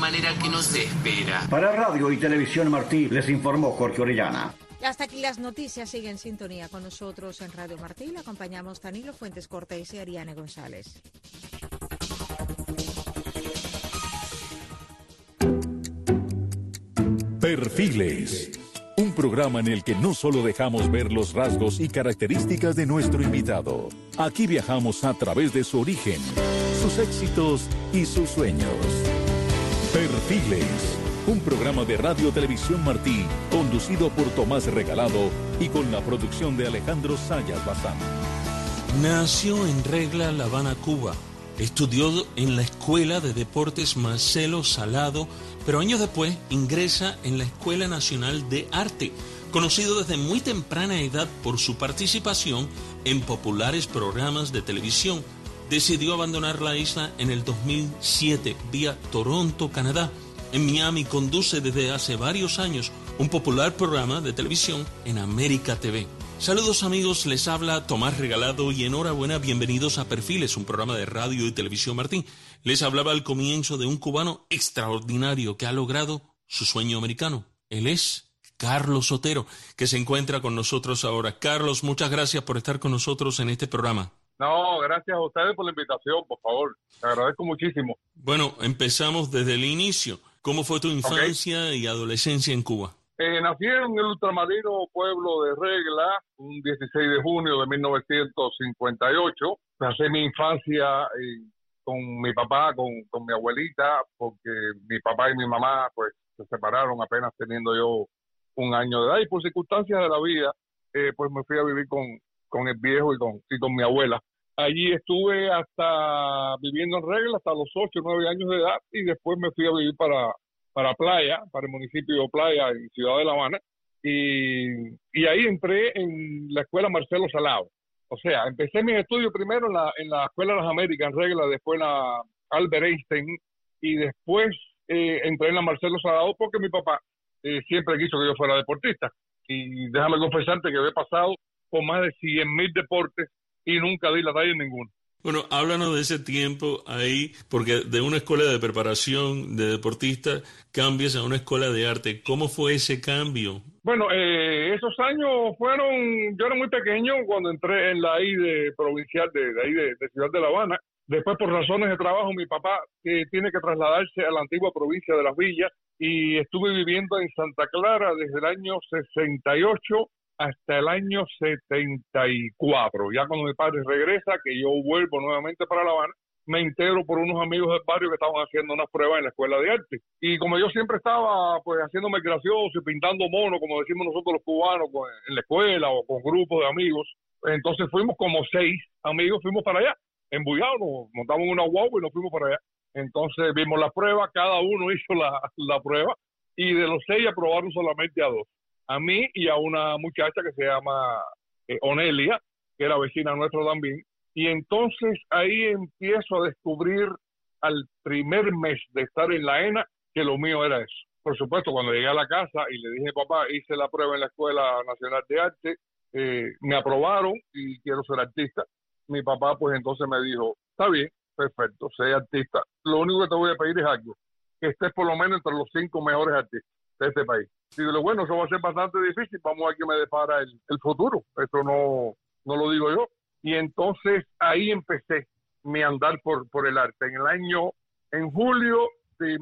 manera que nos espera. Para Radio y Televisión Martí les informó Jorge Orellana. Hasta aquí las noticias. Sigue en sintonía con nosotros en Radio Martí. Le acompañamos Danilo Fuentes Cortés y Ariane González. Perfiles. Un programa en el que no solo dejamos ver los rasgos y características de nuestro invitado. Aquí viajamos a través de su origen, sus éxitos y sus sueños. Perfiles. Un programa de Radio Televisión Martí, conducido por Tomás Regalado y con la producción de Alejandro Sayas Bazán. Nació en Regla, La Habana, Cuba. Estudió en la Escuela de Deportes Marcelo Salado, pero años después ingresa en la Escuela Nacional de Arte, conocido desde muy temprana edad por su participación en populares programas de televisión. Decidió abandonar la isla en el 2007 vía Toronto, Canadá. En Miami conduce desde hace varios años un popular programa de televisión en América TV. Saludos amigos, les habla Tomás Regalado y enhorabuena, bienvenidos a Perfiles, un programa de radio y televisión Martí. Les hablaba al comienzo de un cubano extraordinario que ha logrado su sueño americano. Él es Carlos Sotero, que se encuentra con nosotros ahora. Carlos, muchas gracias por estar con nosotros en este programa. No, gracias a ustedes por la invitación, por favor. Te agradezco muchísimo. Bueno, empezamos desde el inicio. ¿Cómo fue tu infancia y adolescencia en Cuba? Nací en el ultramarino pueblo de Regla, un 16 de junio de 1958. Pasé mi infancia con mi papá, con mi abuelita, porque mi papá y mi mamá pues se separaron apenas teniendo yo un año de edad. Y por circunstancias de la vida, pues me fui a vivir con el viejo y con mi abuela. Allí estuve viviendo en Regla hasta los 8 o 9 años de edad y después me fui a vivir para Playa, para el municipio de Playa, en Ciudad de La Habana, y ahí entré en la escuela Marcelo Salado. O sea, empecé mis estudios primero en la Escuela de las Américas, en Regla, después en la Albert Einstein, y después entré en la Marcelo Salado porque mi papá siempre quiso que yo fuera deportista. Y déjame confesarte que había pasado por más de 100,000 deportes y nunca di la talla en ninguno. Bueno, háblanos de ese tiempo ahí, porque de una escuela de preparación de deportista cambias a una escuela de arte. ¿Cómo fue ese cambio? Bueno, esos años yo era muy pequeño cuando entré en la AIDE provincial de Ciudad de La Habana. Después, por razones de trabajo, mi papá tiene que trasladarse a la antigua provincia de Las Villas y estuve viviendo en Santa Clara desde el año 68 hasta el año 74. Ya cuando mi padre regresa, que yo vuelvo nuevamente para La Habana, me integro por unos amigos del barrio que estaban haciendo unas pruebas en la escuela de arte. Y como yo siempre estaba pues haciéndome gracioso y pintando mono, como decimos nosotros los cubanos, en la escuela o con grupos de amigos, entonces fuimos como 6 amigos, fuimos para allá, embullados, nos montamos en una guagua y nos fuimos para allá. Entonces vimos la prueba, cada uno hizo la prueba y de los 6 aprobaron solamente a 2. A mí y a una muchacha que se llama Onelia, que era vecina nuestra también. Y entonces ahí empiezo a descubrir al primer mes de estar en la ENA que lo mío era eso. Por supuesto, cuando llegué a la casa y le dije, papá, hice la prueba en la Escuela Nacional de Arte, me aprobaron y quiero ser artista. Mi papá pues entonces me dijo, está bien, perfecto, sé artista. Lo único que te voy a pedir es algo, que estés por lo menos entre los 5 mejores artistas de este país. Y digo, bueno, eso va a ser bastante difícil, vamos a ver qué me depara el futuro. Eso no lo digo yo. Y entonces ahí empecé mi andar por el arte, en julio de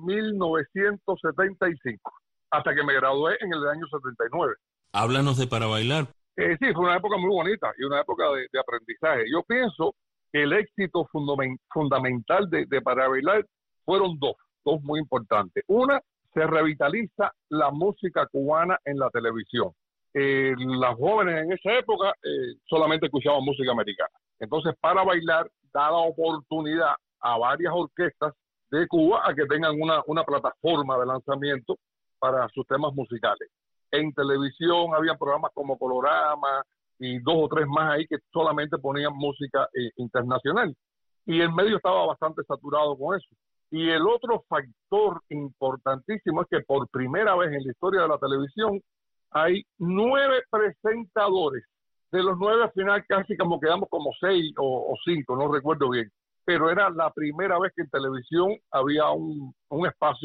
1975, hasta que me gradué en el año 79. Háblanos de Para Bailar. Sí, fue una época muy bonita y una época de aprendizaje. Yo pienso que el éxito fundamental de Para Bailar fueron dos muy importantes. Una, se revitaliza la música cubana en la televisión. Las jóvenes en esa época solamente escuchaban música americana. Entonces, Para Bailar da la oportunidad a varias orquestas de Cuba a que tengan una plataforma de lanzamiento para sus temas musicales. En televisión había programas como Colorama y 2 o 3 más ahí que solamente ponían música internacional. Y el medio estaba bastante saturado con eso. Y el otro factor importantísimo es que por primera vez en la historia de la televisión hay 9 presentadores. De los 9 al final casi como quedamos como 6 o 5, no recuerdo bien. Pero era la primera vez que en televisión había un espacio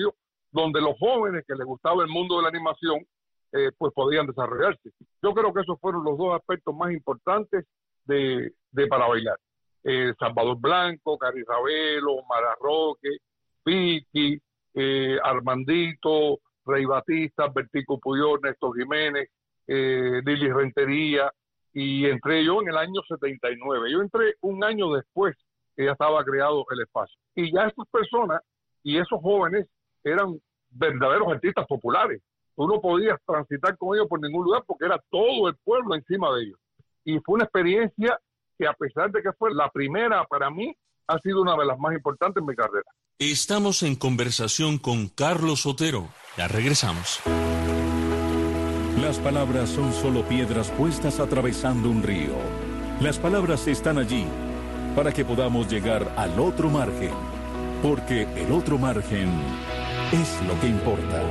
donde los jóvenes que les gustaba el mundo de la animación, pues podían desarrollarse. Yo creo que esos fueron los dos aspectos más importantes de Para Bailar. Salvador Blanco, Cari Ravelo, Mara Roque, Vicky, Armandito, Rey Batista, Bertico Puyol, Néstor Jiménez, Lili Rentería, y entré yo en el año 79. Yo entré un año después que ya estaba creado el espacio. Y ya estas personas y esos jóvenes eran verdaderos artistas populares. Tú no podías transitar con ellos por ningún lugar porque era todo el pueblo encima de ellos. Y fue una experiencia que, a pesar de que fue la primera para mí, ha sido una de las más importantes en mi carrera. Estamos en conversación con Carlos Otero. Ya regresamos. Las palabras son solo piedras puestas atravesando un río. Las palabras están allí para que podamos llegar al otro margen, porque el otro margen es lo que importa.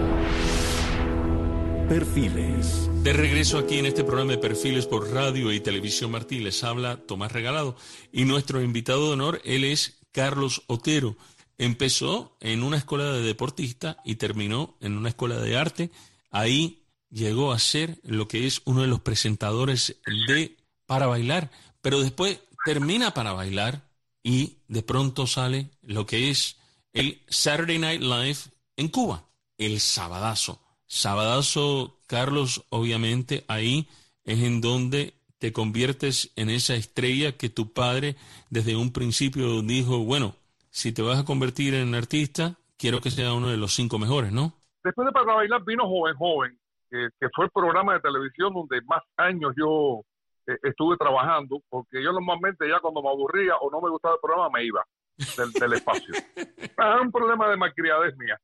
Perfiles. De regreso aquí en este programa de Perfiles por Radio y Televisión Martí, les habla Tomás Regalado y nuestro invitado de honor, él es Carlos Otero. Empezó en una escuela de deportista y terminó en una escuela de arte. Ahí llegó a ser lo que es uno de los presentadores de Para Bailar, pero después termina Para Bailar y de pronto sale lo que es el Saturday Night Live en Cuba, el Sabadazo. Sabadazo, Carlos, obviamente ahí es en donde te conviertes en esa estrella que tu padre desde un principio dijo, bueno, si te vas a convertir en artista, quiero que sea uno de los 5 mejores, ¿no? Después de Para Bailar vino Joven, que fue el programa de televisión donde más años yo estuve trabajando, porque yo normalmente ya cuando me aburría o no me gustaba el programa me iba del espacio. Era un problema de malcriadez mía.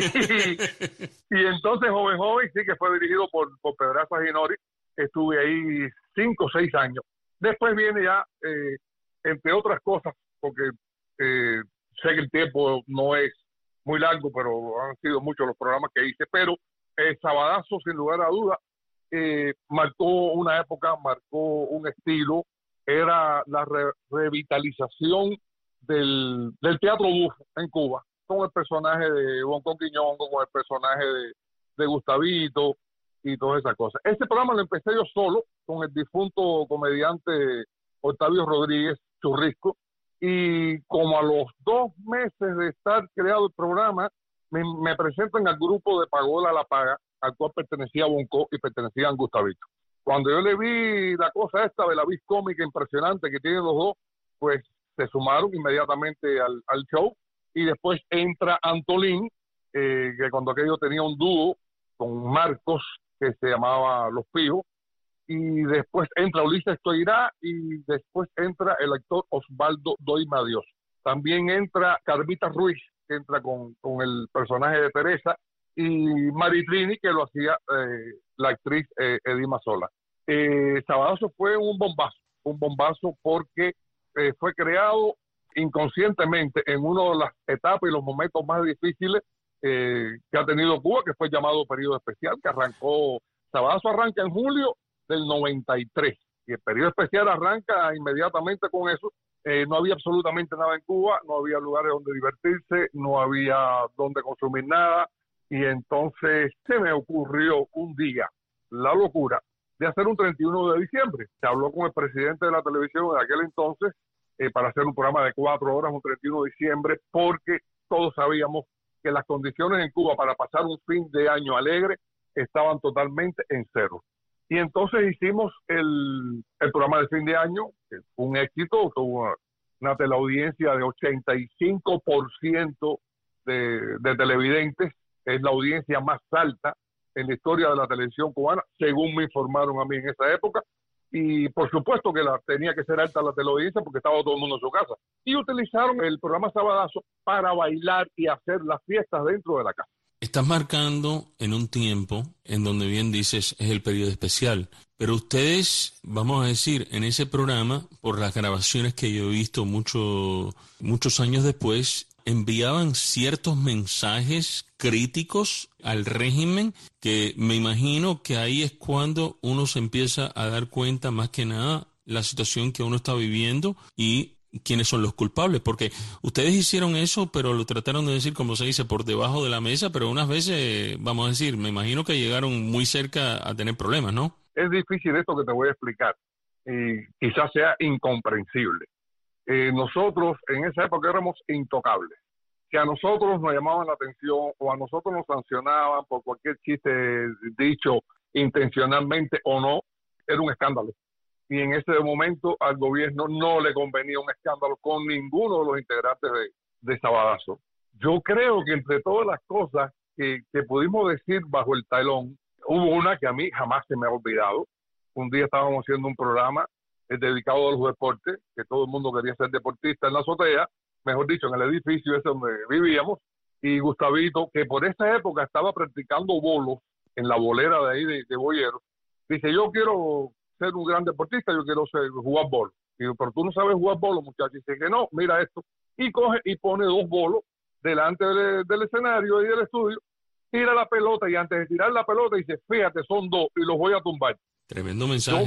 Y entonces Joven sí que fue dirigido por Pedraza Ginori. Estuve ahí 5 o 6 años. Después viene ya, entre otras cosas, porque sé que el tiempo no es muy largo, pero han sido muchos los programas que hice, pero Sabadazo, sin lugar a duda, marcó una época, marcó un estilo. Era la revitalización del teatro bufo en Cuba, con el personaje de Bonco Quiñongo, con el personaje de Gustavito y todas esas cosas. Este programa lo empecé yo solo, con el difunto comediante Octavio Rodríguez Churrisco, y como a los 2 meses de estar creado el programa, me presentan al grupo de Pagola La Paga, al cual pertenecía Bonco y pertenecían Gustavito. Cuando yo le vi la cosa esta de la vis cómica impresionante que tienen los dos, pues se sumaron inmediatamente al show. Y después entra Antolín, que cuando aquello tenía un dúo con Marcos, que se llamaba Los Pijos, y después entra Ulises Toirá, y después entra el actor Osvaldo Doima Dios. También entra Carmita Ruiz, que entra con el personaje de Teresa, y Maritrini, que lo hacía la actriz Edima Sola. Sabadazo fue un bombazo porque fue creado inconscientemente en una de las etapas y los momentos más difíciles que ha tenido Cuba, que fue llamado periodo especial, que arrancó, Sabadazo arranca en julio del 93, y el periodo especial arranca inmediatamente con eso. No había absolutamente nada en Cuba, no había lugares donde divertirse, no había donde consumir nada, y entonces se me ocurrió un día la locura de hacer un 31 de diciembre. Se habló con el presidente de la televisión de aquel entonces, para hacer un programa de 4 horas, un 31 de diciembre, porque todos sabíamos que las condiciones en Cuba para pasar un fin de año alegre estaban totalmente en cero. Y entonces hicimos el programa de fin de año, que fue un éxito, tuvo una teleaudiencia de 85% de televidentes, es la audiencia más alta en la historia de la televisión cubana, según me informaron a mí en esa época. Y por supuesto que tenía que ser alta la teleaudiencia porque estaba todo el mundo en su casa. Y utilizaron el programa Sabadazo para bailar y hacer las fiestas dentro de la casa. Estás marcando en un tiempo en donde bien dices es el periodo especial, pero ustedes, vamos a decir, en ese programa, por las grabaciones que yo he visto muchos años después, enviaban ciertos mensajes críticos al régimen, que me imagino que ahí es cuando uno se empieza a dar cuenta más que nada la situación que uno está viviendo y quiénes son los culpables, porque ustedes hicieron eso, pero lo trataron de decir, como se dice, por debajo de la mesa, pero unas veces, vamos a decir, me imagino que llegaron muy cerca a tener problemas, ¿no? Es difícil esto que te voy a explicar y quizás sea incomprensible. Nosotros en esa época éramos intocables. Que a nosotros nos llamaban la atención o a nosotros nos sancionaban por cualquier chiste dicho intencionalmente o no, era un escándalo. Y en ese momento al gobierno no le convenía un escándalo con ninguno de los integrantes de Sabadazo. Yo creo que entre todas las cosas que pudimos decir bajo el telón, hubo una que a mí jamás se me ha olvidado. Un día estábamos haciendo un programa dedicado a los deportes, que todo el mundo quería ser deportista en la azotea, mejor dicho, en el edificio ese donde vivíamos, y Gustavito, que por esa época estaba practicando bolos en la bolera de ahí de Boyeros, dice, yo quiero ser un gran deportista, yo quiero jugar bolos. Digo, pero tú no sabes jugar bolos, muchachos. Dice que no, mira esto. Y coge y pone 2 bolos delante del escenario y del estudio, tira la pelota y antes de tirar la pelota dice, fíjate, son 2 y los voy a tumbar. Tremendo mensaje.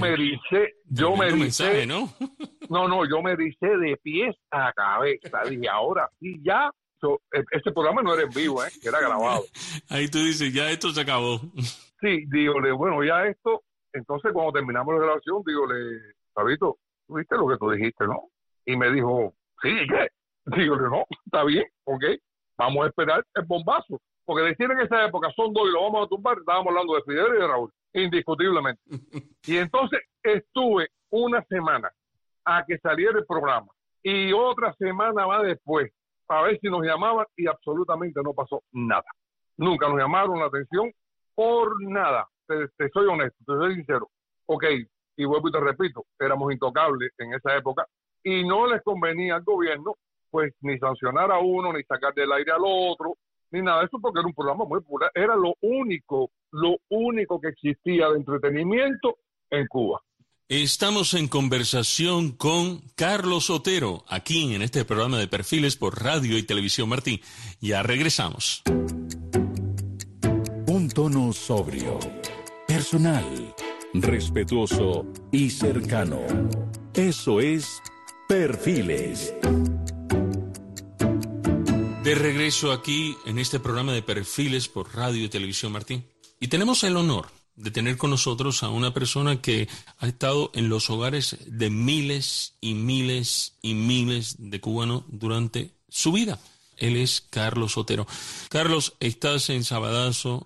Yo me mensaje, ¿no? yo me ericé de pies a cabeza. Dije, ahora sí, ya. Este programa no era en vivo, era grabado. Ahí tú dices, ya esto se acabó. Sí, dígole, bueno, ya esto. Entonces, cuando terminamos la grabación, dígole, Sabito, ¿tú viste lo que tú dijiste, no? Y me dijo, sí, ¿qué? Dígole, no, está bien, ok, vamos a esperar el bombazo. Porque decir en esa época son 2 y lo vamos a tumbar, estábamos hablando de Fidel y de Raúl, indiscutiblemente. Y entonces estuve una semana a que saliera el programa y otra semana más después para ver si nos llamaban y absolutamente no pasó nada. Nunca nos llamaron la atención por nada. Te soy honesto, te soy sincero. Ok, y vuelvo y te repito, éramos intocables en esa época y no les convenía al gobierno pues ni sancionar a uno, ni sacar del aire al otro, ni nada de eso, porque era un programa muy popular. Era lo único que existía de entretenimiento en Cuba. Estamos en conversación con Carlos Otero, aquí en este programa de Perfiles por Radio y Televisión Martí. Ya regresamos. Un tono sobrio, personal, respetuoso y cercano. Eso es Perfiles. De regreso aquí en este programa de Perfiles por Radio y Televisión Martí. Y tenemos el honor de tener con nosotros a una persona que ha estado en los hogares de miles y miles y miles de cubanos durante su vida. Él es Carlos Otero. Carlos, estás en Sabadazo,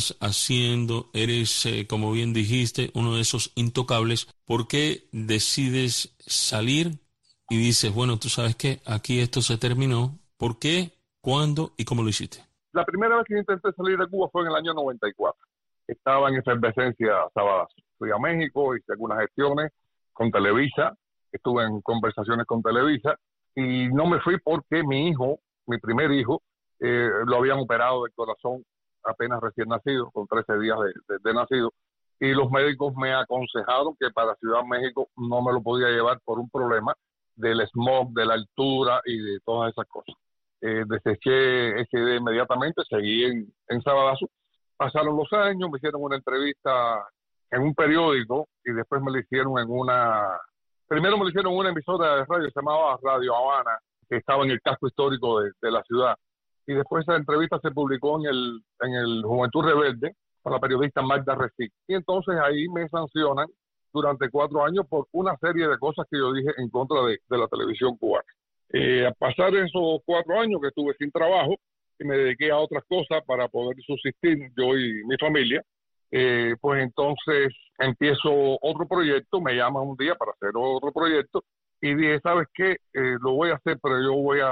eres, como bien dijiste, uno de esos intocables. ¿Por qué decides salir y dices, bueno, tú sabes que aquí esto se terminó? ¿Por qué? ¿Cuándo y cómo lo hiciste? La primera vez que intenté salir de Cuba fue en el año 94. Estaba en efervescencia Sabadazo. Fui a México, hice algunas gestiones con Televisa, estuve en conversaciones con Televisa y no me fui porque mi primer hijo, lo habían operado del corazón apenas recién nacido, con 13 días de nacido, y los médicos me aconsejaron que para Ciudad México no me lo podía llevar por un problema del smog, de la altura y de todas esas cosas. Deseché esa idea inmediatamente, seguí en Sabadazo. Pasaron los años, me hicieron una entrevista en un periódico y después me la hicieron primero me la hicieron en una emisora de radio que se llamaba Radio Habana, que estaba en el casco histórico de la ciudad. Y después esa entrevista se publicó en el Juventud Rebelde con la periodista Magda Recic. Y entonces ahí me sancionan durante 4 años por una serie de cosas que yo dije en contra de la televisión cubana. A pasar esos 4 años que estuve sin trabajo y me dediqué a otras cosas para poder subsistir yo y mi familia, pues entonces empiezo otro proyecto, me llaman un día para hacer otro proyecto y dije, ¿sabes qué? Lo voy a hacer, pero yo voy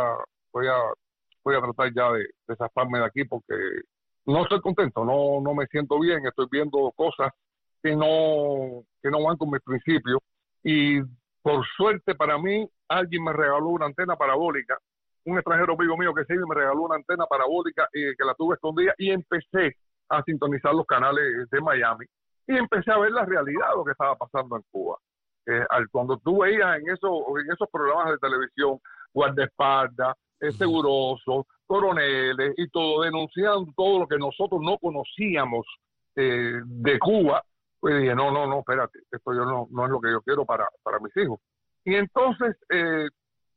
a tratar ya de zafarme de aquí porque no estoy contento, no me siento bien, estoy viendo cosas que no van con mis principios y por suerte para mí alguien me regaló una antena parabólica, un extranjero amigo mío que sí me regaló una antena parabólica que la tuve escondida y empecé a sintonizar los canales de Miami y empecé a ver la realidad de lo que estaba pasando en Cuba. Cuando tú veías en esos programas de televisión, guardaespaldas, segurosos, coroneles y todo, denunciando todo lo que nosotros no conocíamos de Cuba, pues dije, no, espérate, esto no es lo que yo quiero para mis hijos. Y entonces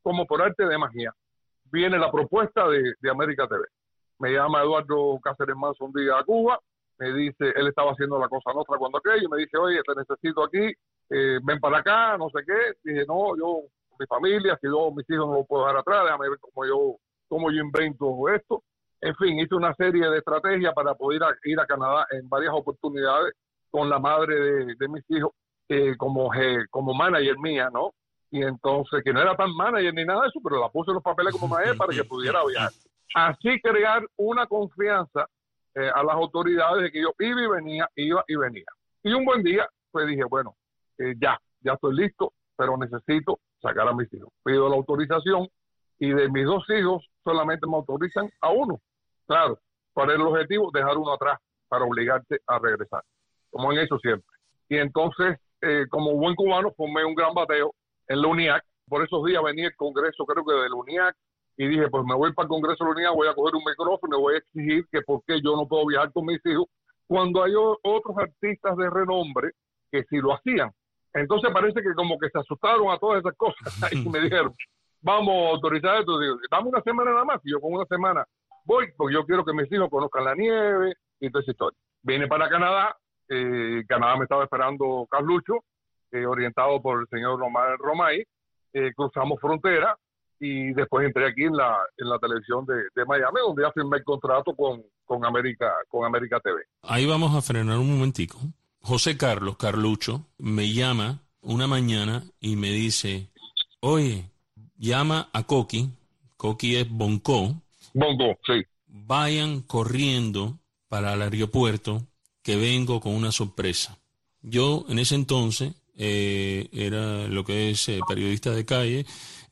como por arte de magia, viene la propuesta de América TV. Me llama Eduardo Cáceres Manso un día a Cuba, me dice, él estaba haciendo la Cosa Nostra cuando aquello, me dice, oye, te necesito aquí, ven para acá, no sé qué. Dije, no, yo, mi familia, si yo, mis hijos no los puedo dejar atrás, déjame ver cómo yo invento esto. En fin, hice una serie de estrategias para poder ir a Canadá en varias oportunidades con la madre de mis hijos, como manager mía, ¿no? Y entonces, que no era tan manager ni nada de eso, pero la puse en los papeles como manager para que pudiera viajar. Así crear una confianza a las autoridades de que yo iba y venía. Y un buen día, pues dije, bueno, ya estoy listo, pero necesito sacar a mis hijos. Pido la autorización y de mis 2 hijos solamente me autorizan a uno. Claro, para el objetivo, dejar uno atrás para obligarte a regresar, como en eso siempre. Y entonces, como buen cubano, formé un gran bateo en la UNIAC. Por esos días venía el congreso, creo que de la UNIAC, y dije, pues me voy para el congreso de la UNIAC, voy a coger un micrófono y voy a exigir que por qué yo no puedo viajar con mis hijos, cuando hay otros artistas de renombre que sí lo hacían. Entonces parece que como que se asustaron a todas esas cosas y me dijeron, vamos a autorizar esto. Digo, dame una semana nada más, y yo con una semana voy, porque yo quiero que mis hijos conozcan la nieve y toda esa historia. Vine para Canadá, Canadá me estaba esperando Carlucho, orientado por el señor Romay, cruzamos frontera y después entré aquí en la televisión de Miami, donde ya firmé el contrato con América TV. Ahí vamos a frenar un momentico. José Carlucho, me llama una mañana y me dice, oye, llama a Coqui es Bonco, sí. Vayan corriendo para el aeropuerto que vengo con una sorpresa. Yo en ese entonces era lo que es periodista de calle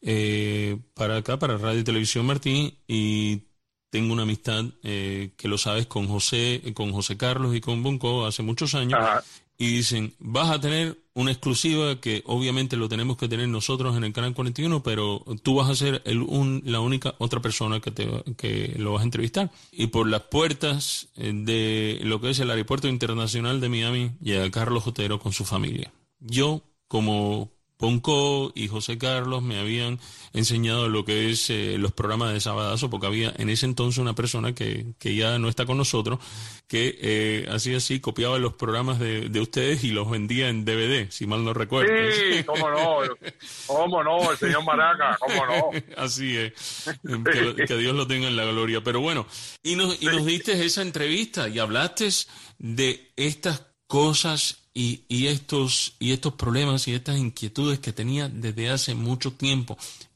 para Radio y Televisión Martín, y tengo una amistad que lo sabes con José Carlos y con Bonco hace muchos años. Ajá. Y dicen, vas a tener una exclusiva que obviamente lo tenemos que tener nosotros en el Canal 41, pero tú vas a ser la única otra persona que lo vas a entrevistar. Y por las puertas de lo que es el Aeropuerto Internacional de Miami llega Carlos Otero con su familia. Yo, como Bonco y José Carlos me habían enseñado lo que es los programas de Sabadazo, porque había en ese entonces una persona que ya no está con nosotros, que hacía así, copiaba los programas de ustedes y los vendía en DVD, si mal no recuerdo. Sí, cómo no, el señor Maraca, cómo no. Así es, que Dios lo tenga en la gloria. Pero bueno, y nos diste esa entrevista y hablaste de estas cosas y estos problemas y estas inquietudes que tenía desde hace mucho tiempo.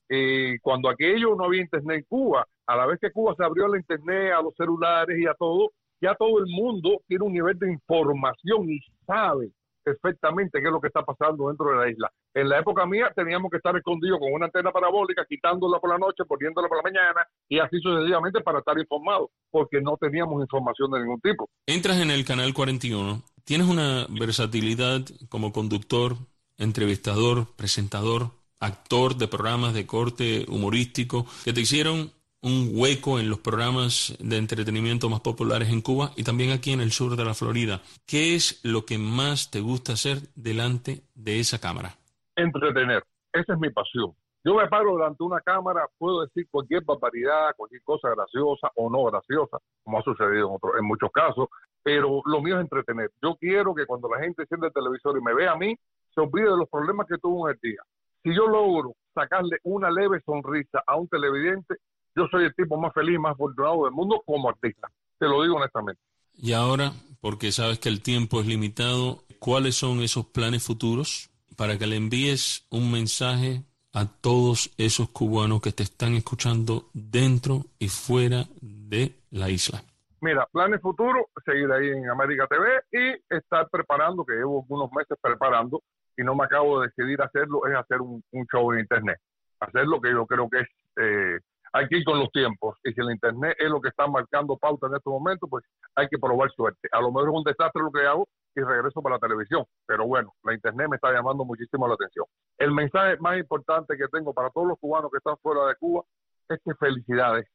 Cuando aquello no había internet en Cuba, a la vez que Cuba se abrió a la internet, a los celulares y a todo, ya todo el mundo tiene un nivel de información y sabe perfectamente qué es lo que está pasando dentro de la isla. En la época mía teníamos que estar escondidos con una antena parabólica, quitándola por la noche, poniéndola por la mañana y así sucesivamente para estar informados, porque no teníamos información de ningún tipo. Entras en el Canal 41, tienes una versatilidad como conductor, entrevistador, presentador, actor de programas de corte humorístico, que te hicieron un hueco en los programas de entretenimiento más populares en Cuba y también aquí en el sur de la Florida. ¿Qué es lo que más te gusta hacer delante de esa cámara? Entretener. Esa es mi pasión. Yo me paro delante de una cámara, puedo decir cualquier barbaridad, cualquier cosa graciosa o no graciosa, como ha sucedido en muchos casos, pero lo mío es entretener. Yo quiero que cuando la gente enciende el televisor y me vea a mí, se olvide de los problemas que tuvo en el día. Si yo logro sacarle una leve sonrisa a un televidente, yo soy el tipo más feliz, más afortunado del mundo como artista. Te lo digo honestamente. Y ahora, porque sabes que el tiempo es limitado, ¿cuáles son esos planes futuros para que le envíes un mensaje a todos esos cubanos que te están escuchando dentro y fuera de la isla? Mira, planes futuros, seguir ahí en América TV y estar preparando, que llevo unos meses preparando y no me acabo de decidir hacerlo, es hacer un show en internet. Hacer lo que yo creo que es... hay que ir con los tiempos, y si el internet es lo que está marcando pauta en este momento, pues hay que probar suerte. A lo mejor es un desastre lo que hago y regreso para la televisión, pero bueno, la internet me está llamando muchísimo la atención. El mensaje más importante que tengo para todos los cubanos que están fuera de Cuba es que felicidades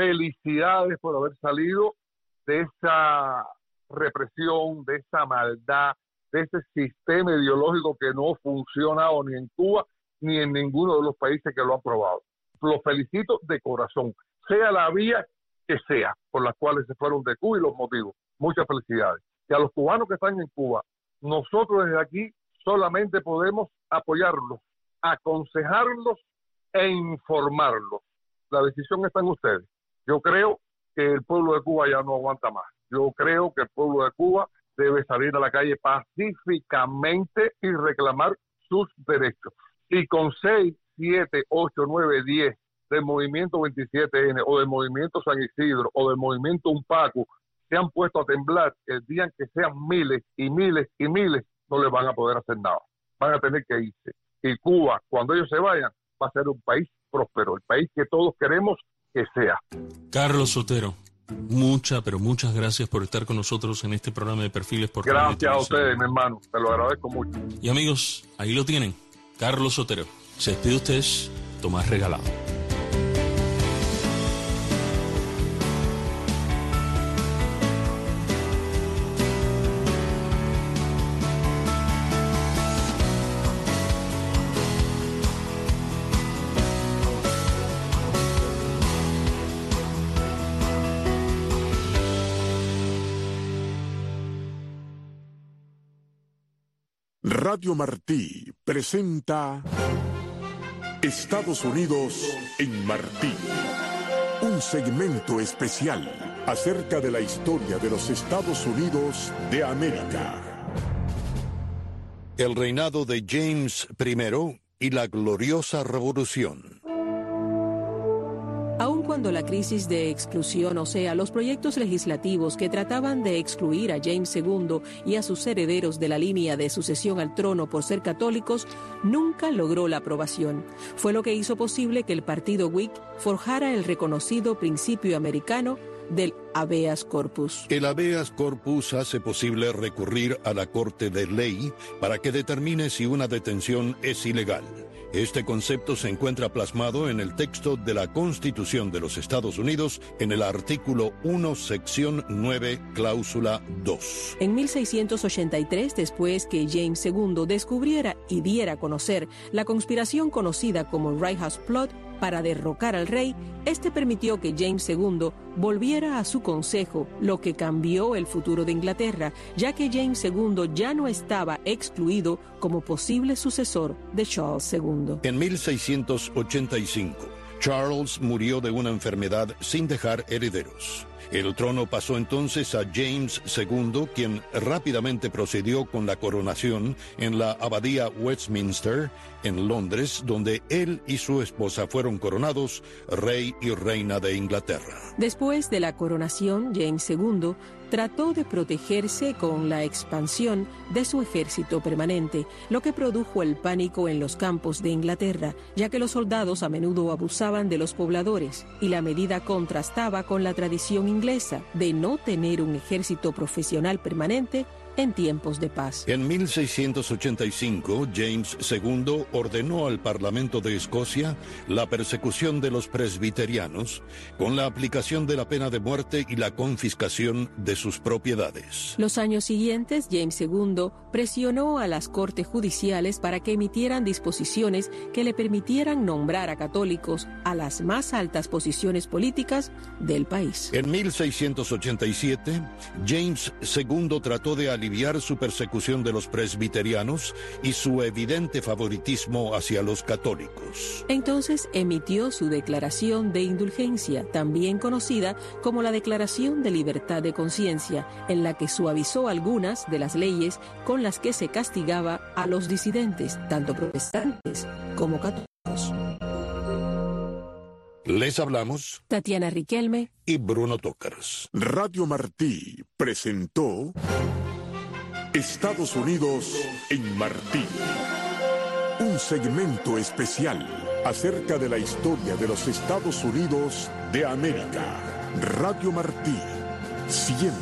por haber salido de esa represión, de esa maldad, de ese sistema ideológico que no ha funcionado ni en Cuba ni en ninguno de los países que lo han probado. Los felicito de corazón, sea la vía que sea por las cuales se fueron de Cuba y los motivos. Muchas felicidades. Y a los cubanos que están en Cuba, nosotros desde aquí solamente podemos apoyarlos, aconsejarlos e informarlos. La decisión está en ustedes. Yo creo que el pueblo de Cuba ya no aguanta más. Yo creo que el pueblo de Cuba debe salir a la calle pacíficamente y reclamar sus derechos. Y con 6, 7, 8, 9, 10 del movimiento 27N o del movimiento San Isidro o del movimiento Unpacu se han puesto a temblar, el día en que sean miles y miles y miles, no les van a poder hacer nada. Van a tener que irse. Y Cuba, cuando ellos se vayan, va a ser un país próspero, el país que todos queremos que sea. Carlos Sotero, pero muchas gracias por estar con nosotros en este programa de Perfiles por Gracias a ustedes, mi hermano, te lo agradezco mucho. Y amigos, ahí lo tienen, Carlos Sotero. Se despide usted, Tomás Regalado. Radio Martí presenta Estados Unidos en Martí, un segmento especial acerca de la historia de los Estados Unidos de América. El reinado de James I y la gloriosa revolución. Aun cuando la crisis de exclusión, o sea, los proyectos legislativos que trataban de excluir a James II y a sus herederos de la línea de sucesión al trono por ser católicos, nunca logró la aprobación. Fue lo que hizo posible que el partido Whig forjara el reconocido principio americano del habeas corpus. El habeas corpus hace posible recurrir a la Corte de Ley para que determine si una detención es ilegal. Este concepto se encuentra plasmado en el texto de la Constitución de los Estados Unidos en el artículo 1, sección 9, cláusula 2. En 1683, después que James II descubriera y diera a conocer la conspiración conocida como White House Plot para derrocar al rey, este permitió que James II volviera a su consejo, lo que cambió el futuro de Inglaterra, ya que James II ya no estaba excluido como posible sucesor de Charles II. En 1685, Charles murió de una enfermedad sin dejar herederos. El trono pasó entonces a James II, quien rápidamente procedió con la coronación en la abadía Westminster, en Londres, donde él y su esposa fueron coronados rey y reina de Inglaterra. Después de la coronación, James II trató de protegerse con la expansión de su ejército permanente, lo que produjo el pánico en los campos de Inglaterra, ya que los soldados a menudo abusaban de los pobladores, y la medida contrastaba con la tradición inglesa de no tener un ejército profesional permanente en tiempos de paz. En 1685, James II ordenó al Parlamento de Escocia la persecución de los presbiterianos con la aplicación de la pena de muerte y la confiscación de sus propiedades. Los años siguientes, James II presionó a las cortes judiciales para que emitieran disposiciones que le permitieran nombrar a católicos a las más altas posiciones políticas del país. En 1687, James II trató de aliviar su persecución de los presbiterianos y su evidente favoritismo hacia los católicos. Entonces emitió su declaración de indulgencia, también conocida como la Declaración de Libertad de Conciencia, en la que suavizó algunas de las leyes con las que se castigaba a los disidentes, tanto protestantes como católicos. Les hablamos Tatiana Riquelme y Bruno Tócaros. Radio Martí presentó Estados Unidos en Martí, un segmento especial acerca de la historia de los Estados Unidos de América. Radio Martí, siempre